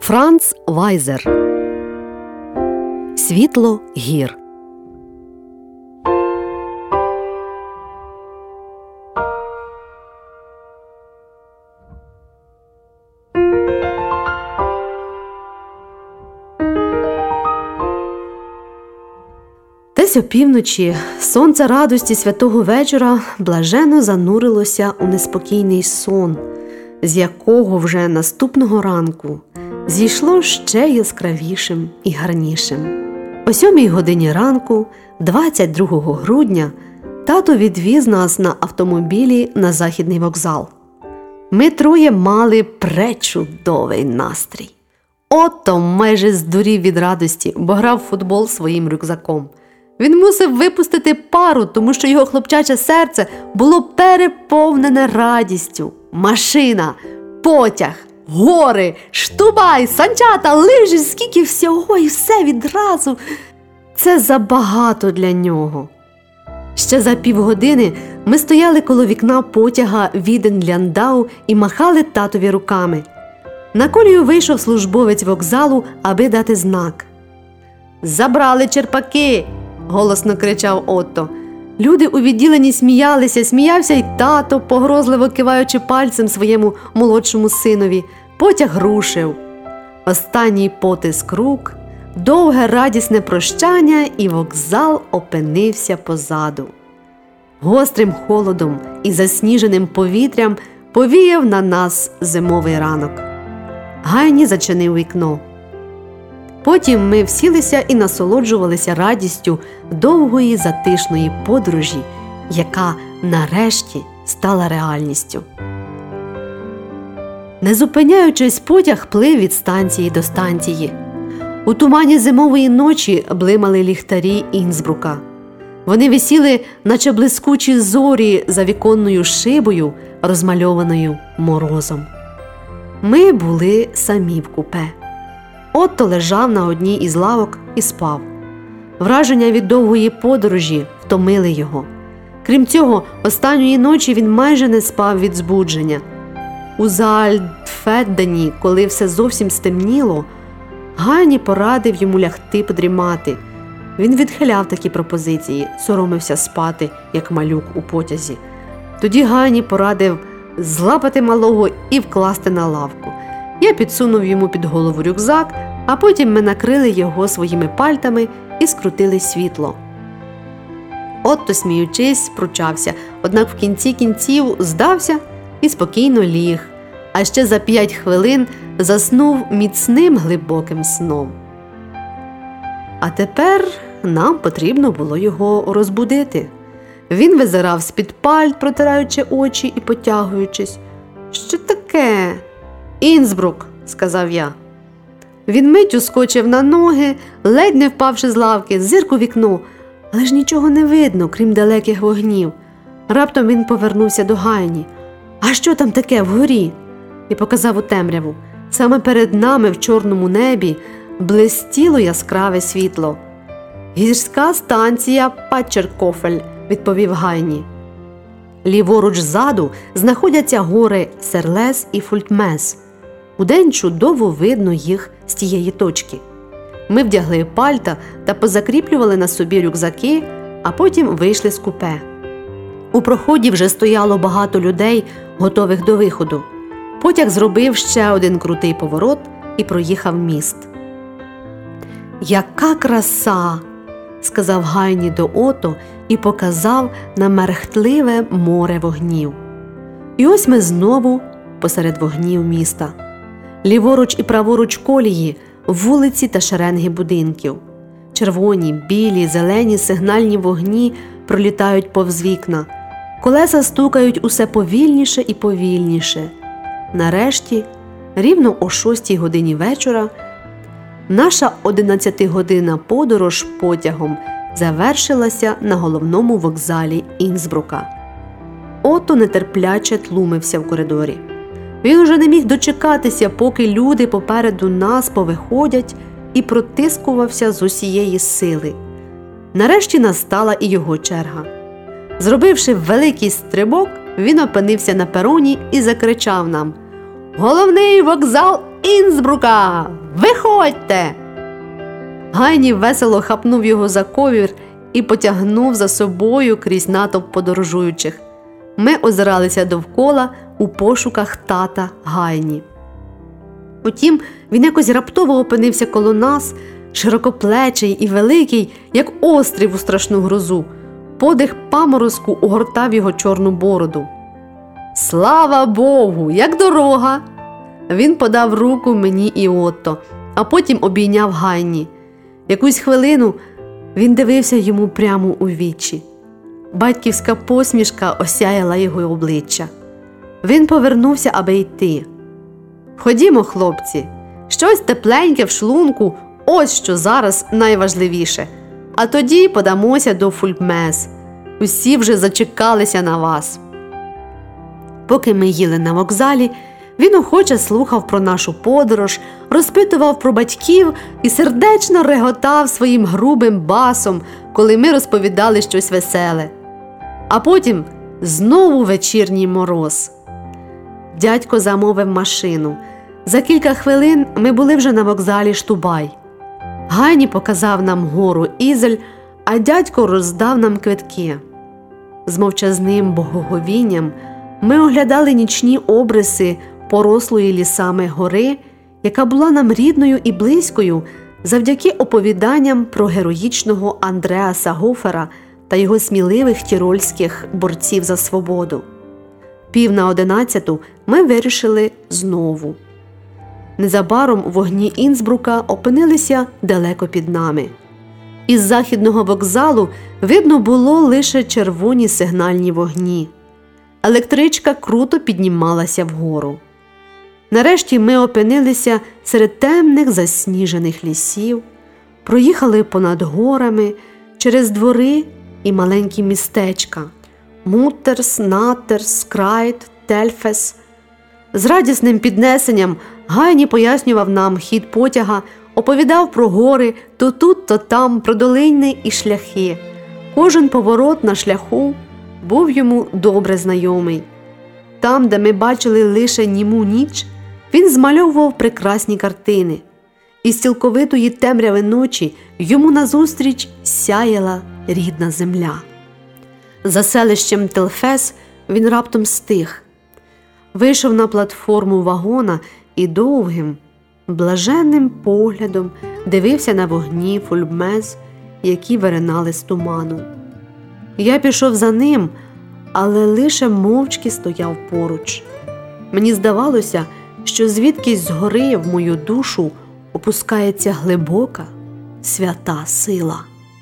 Франц Вайзер. Світло гір. Десь опівночі сонце радості святого вечора блаженно занурилося у неспокійний сон, з якого вже наступного ранку зійшло ще яскравішим і гарнішим. О 7 годині ранку, 22 грудня, тато відвіз нас на автомобілі на Західний вокзал. Ми троє мали пречудовий настрій. Отто майже здурів від радості, бо грав в футбол своїм рюкзаком. Він мусив випустити пару, тому що його хлопчаче серце було переповнене радістю. Машина, потяг, гори, штубай, санчата, лижі, скільки всього і все відразу. Це забагато для нього. Ще за півгодини ми стояли коло вікна потяга Віден-Ляндау і махали татові руками. На колію вийшов службовець вокзалу, аби дати знак. «Забрали черпаки!» – голосно кричав Отто. Люди у відділенні сміявся й тато, погрозливо киваючи пальцем своєму молодшому синові. Потяг рушив. Останній потиск рук, довге радісне прощання, і вокзал опинився позаду. Гострим холодом і засніженим повітрям повіяв на нас зимовий ранок. Гайні зачинив вікно. Потім ми всілися і насолоджувалися радістю довгої затишної подорожі, яка нарешті стала реальністю. Не зупиняючись, потяг плив від станції до станції. У тумані зимової ночі блимали ліхтарі Інсбрука. Вони висіли, наче блискучі зорі за віконною шибою, розмальованою морозом. Ми були самі в купе. Отто лежав на одній із лавок і спав. Враження від довгої подорожі втомили його. Крім цього, останньої ночі він майже не спав від збудження. У Заальтфеддені, коли все зовсім стемніло, Гайні порадив йому лягти подрімати. Він відхиляв такі пропозиції, соромився спати, як малюк у потязі. Тоді Гайні порадив злапати малого і вкласти на лавку. Я підсунув йому під голову рюкзак, а потім ми накрили його своїми пальтами і скрутили світло. Отто, сміючись, пручався, однак в кінці кінців здався і спокійно ліг, а ще за 5 хвилин заснув міцним глибоким сном. А тепер нам потрібно було його розбудити. Він визирав з-під пальт, протираючи очі і потягуючись. «Що таке?» «Інсбрук», – сказав я. Він миттю скочив на ноги, ледь не впавши з лавки, зирк у вікно, але ж нічого не видно, крім далеких вогнів. Раптом він повернувся до Гайні. «А що там таке вгорі?» І показав у темряву. Саме перед нами в чорному небі блистіло яскраве світло. «Гірська станція Патчеркофель», – відповів Гайні. Ліворуч ззаду знаходяться гори Серлес і Фультмес. Удень чудово видно їх з тієї точки. Ми вдягли пальта та позакріплювали на собі рюкзаки, а потім вийшли з купе. У проході вже стояло багато людей, готових до виходу. Потяг зробив ще один крутий поворот і проїхав міст. «Яка краса!» – сказав Гайні до Отто і показав на мерехтливе море вогнів. І ось ми знову посеред вогнів міста. Ліворуч і праворуч колії, вулиці та шеренги будинків. Червоні, білі, зелені сигнальні вогні пролітають повз вікна. Колеса стукають усе повільніше і повільніше. Нарешті, рівно о 6 годині вечора, наша 11-годинна подорож потягом завершилася на головному вокзалі Інсбрука. Отто нетерпляче тлумився в коридорі. Він уже не міг дочекатися, поки люди попереду нас повиходять, і протискувався з усієї сили. Нарешті настала і його черга. Зробивши великий стрибок, він опинився на пероні і закричав нам: «Головний вокзал Інсбрука! Виходьте!» Гайні весело хапнув його за ковір і потягнув за собою крізь натовп подорожуючих. Ми озиралися довкола у пошуках тата Гайні. Утім, він якось раптово опинився коло нас, широкоплечий і великий, як острів у страшну грозу. Подих паморозку огортав його чорну бороду. «Слава Богу! Як дорога!» Він подав руку мені і Отто, а потім обійняв Гайні. Якусь хвилину він дивився йому прямо у вічі. Батьківська посмішка осяяла його обличчя. Він повернувся, аби йти. «Ходімо, хлопці, щось тепленьке в шлунку – ось що зараз найважливіше. А тоді подамося до Фульпмез. Усі вже зачекалися на вас». Поки ми їли на вокзалі, він охоче слухав про нашу подорож, розпитував про батьків і сердечно реготав своїм грубим басом, коли ми розповідали щось веселе. А потім знову вечірній мороз. Дядько замовив машину. За кілька хвилин ми були вже на вокзалі Штубай. Гайні показав нам гору Ізель, а дядько роздав нам квитки. З мовчазним боговінням ми оглядали нічні обриси порослої лісами гори, яка була нам рідною і близькою завдяки оповіданням про героїчного Андреаса Гофера та його сміливих тірольських борців за свободу. 10:50 ми вирішили знову. Незабаром вогні Інсбрука опинилися далеко під нами. Із західного вокзалу видно було лише червоні сигнальні вогні. Електричка круто піднімалася вгору. Нарешті ми опинилися серед темних засніжених лісів, проїхали понад горами, через двори і маленькі містечка – Муттерс, Наттерс, Крайт, Тельфес. З радісним піднесенням Гайні пояснював нам хід потяга, оповідав про гори, то тут, то там, про долини і шляхи. Кожен поворот на шляху був йому добре знайомий. Там, де ми бачили лише німу ніч, він змальовував прекрасні картини. Із цілковитої темряви ночі йому назустріч сяяла рідна земля. За селищем Телфес він раптом стих. Вийшов на платформу вагона і довгим, блаженним поглядом дивився на вогні Фульпмез, які виринали з туману. Я пішов за ним, але лише мовчки стояв поруч. Мені здавалося, що звідкись згори в мою душу опускається глибока, свята сила.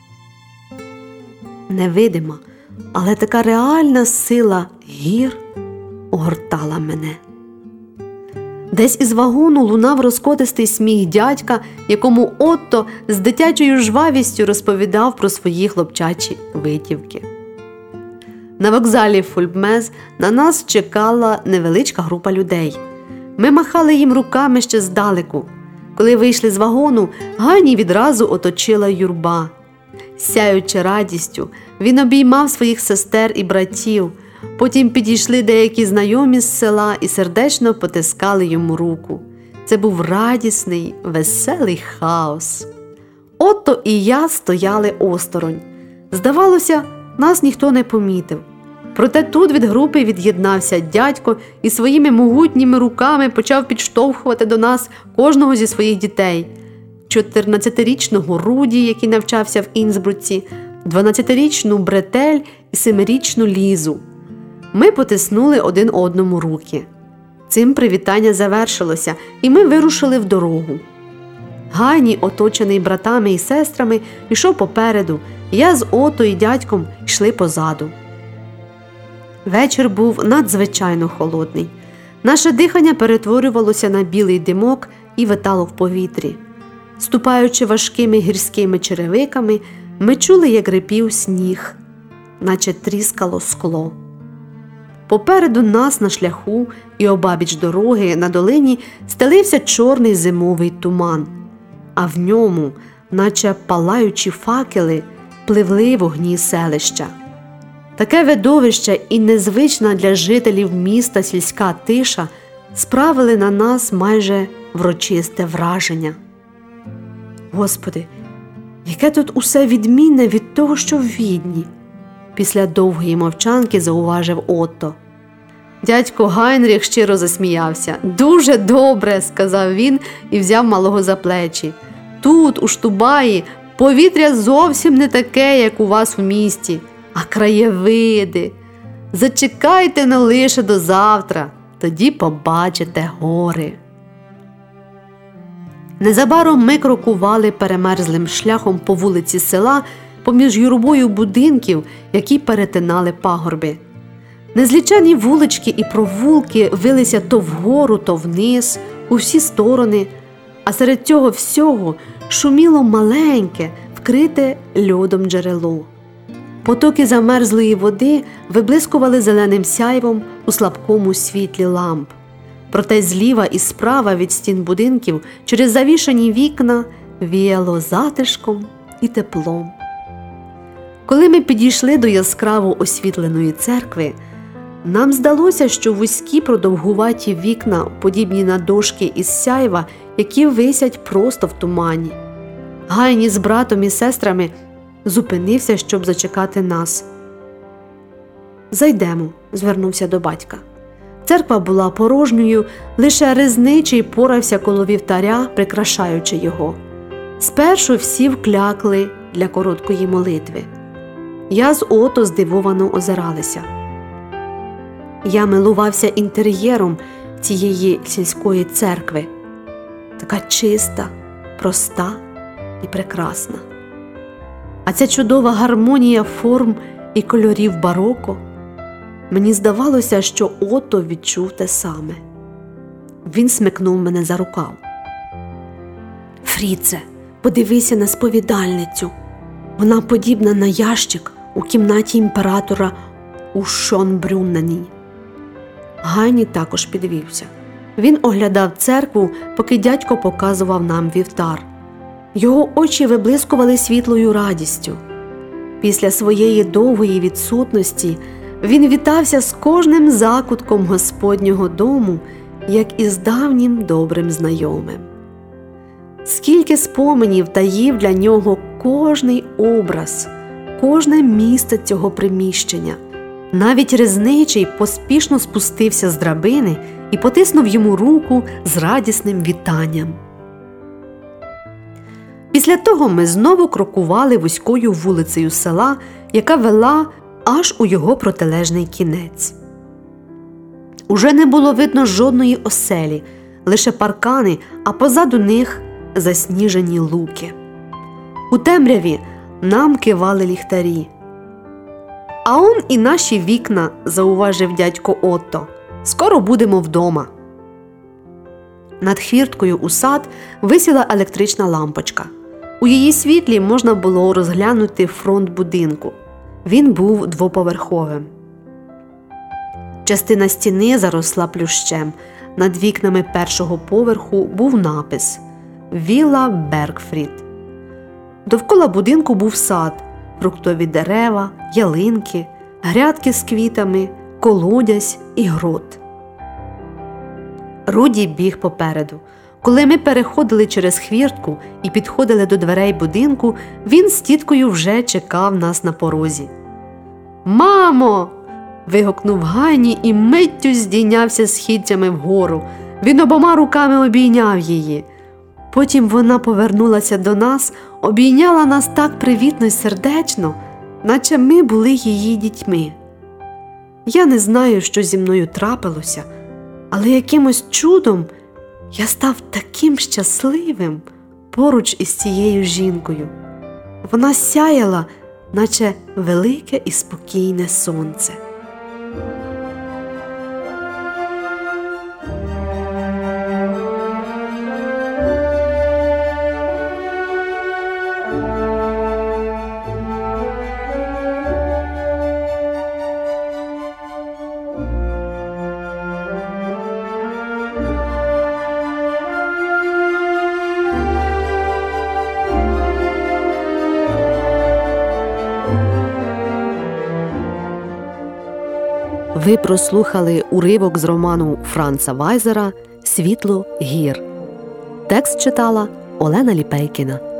Невидима, але така реальна сила гір огортала мене. Десь із вагону лунав розкотистий сміх дядька, якому Отто з дитячою жвавістю розповідав про свої хлопчачі витівки. На вокзалі Фульпмез на нас чекала невеличка група людей. Ми махали їм руками ще здалеку. Коли вийшли з вагону, Гайні відразу оточила юрба. Сяючи радістю, він обіймав своїх сестер і братів. Потім підійшли деякі знайомі з села і сердечно потискали йому руку. Це був радісний, веселий хаос. Отто і я стояли осторонь. Здавалося, нас ніхто не помітив. Проте тут від групи від'єднався дядько і своїми могутніми руками почав підштовхувати до нас кожного зі своїх дітей. 14-річного Руді, який навчався в Інсбруці, 12-річну Бретель і 7-річну Лізу. Ми потиснули один одному руки. Цим привітання завершилося, і ми вирушили в дорогу. Гайні, оточений братами і сестрами, йшов попереду, я з Отто і дядьком йшли позаду. Вечір був надзвичайно холодний. Наше дихання перетворювалося на білий димок і витало в повітрі. Ступаючи важкими гірськими черевиками, ми чули, як рипів сніг, наче тріскало скло. Попереду нас на шляху і обабіч дороги на долині стелився чорний зимовий туман, а в ньому, наче палаючі факели, пливли вогні селища. Таке видовище і незвична для жителів міста сільська тиша справили на нас майже врочисте враження. Господи, яке тут усе відмінне від того, що в Відні, після довгої мовчанки зауважив Отто. Дядько Гайнріх щиро засміявся. Дуже добре, сказав він і взяв малого за плечі. Тут, у Штубаї, повітря зовсім не таке, як у вас у місті, а краєвиди. Зачекайте не лише до завтра, тоді побачите гори. Незабаром ми крокували перемерзлим шляхом по вулиці села поміж юрбою будинків, які перетинали пагорби. Незліченні вулички і провулки вилися то вгору, то вниз, у всі сторони, а серед цього всього шуміло маленьке, вкрите льодом джерело. Потоки замерзлої води виблискували зеленим сяйвом у слабкому світлі ламп. Проте зліва і справа від стін будинків через завішані вікна віяло затишком і теплом. Коли ми підійшли до яскраво освітленої церкви, нам здалося, що вузькі продовгуваті вікна, подібні на дошки із сяйва, які висять просто в тумані. Гайні з братом і сестрами зупинився, щоб зачекати нас. «Зайдемо», – звернувся до батька. Церква була порожньою, лише резничий порався коло вівтаря, прикрашаючи його. Спершу всі вклякли для короткої молитви. Я з Отто здивовано озиралися. Я милувався інтер'єром цієї сільської церкви. Така чиста, проста і прекрасна. А ця чудова гармонія форм і кольорів бароко. Мені здавалося, що Отто відчув те саме. Він смикнув мене за рукав. «Фріце, подивися на сповідальницю. Вона подібна на ящик у кімнаті імператора у Шонбрюннені». Гайні також підвівся. Він оглядав церкву, поки дядько показував нам вівтар. Його очі виблискували світлою радістю. Після своєї довгої відсутності він вітався з кожним закутком Господнього дому, як із давнім добрим знайомим. Скільки споменів таїв для нього кожний образ, кожне місце цього приміщення. Навіть резничий поспішно спустився з драбини і потиснув йому руку з радісним вітанням. Після того ми знову крокували вузькою вулицею села, яка вела аж у його протилежний кінець. Уже не було видно жодної оселі, лише паркани, а позаду них засніжені луки. У темряві нам кивали ліхтарі. «А он і наші вікна», – зауважив дядько Отто. «Скоро будемо вдома». Над хвірткою у сад висіла електрична лампочка. У її світлі можна було розглянути фронт будинку. Він був двоповерховим. Частина стіни заросла плющем. Над вікнами першого поверху був напис «Вілла Бергфрід». Довкола будинку був сад, фруктові дерева, ялинки, грядки з квітами, колодязь і грот. Руді біг попереду. Коли ми переходили через хвіртку і підходили до дверей будинку, він з тіткою вже чекав нас на порозі. «Мамо!» – вигукнув Гайні і миттю здійнявся східцями вгору. Він обома руками обійняв її. Потім вона повернулася до нас, обійняла нас так привітно й сердечно, наче ми були її дітьми. Я не знаю, що зі мною трапилося, але якимось чудом я став таким щасливим поруч із цією жінкою. Вона сяяла, наче велике і спокійне сонце. Ви прослухали уривок з роману Франца Вайзера «Світло гір». Текст читала Олена Ліпейкіна.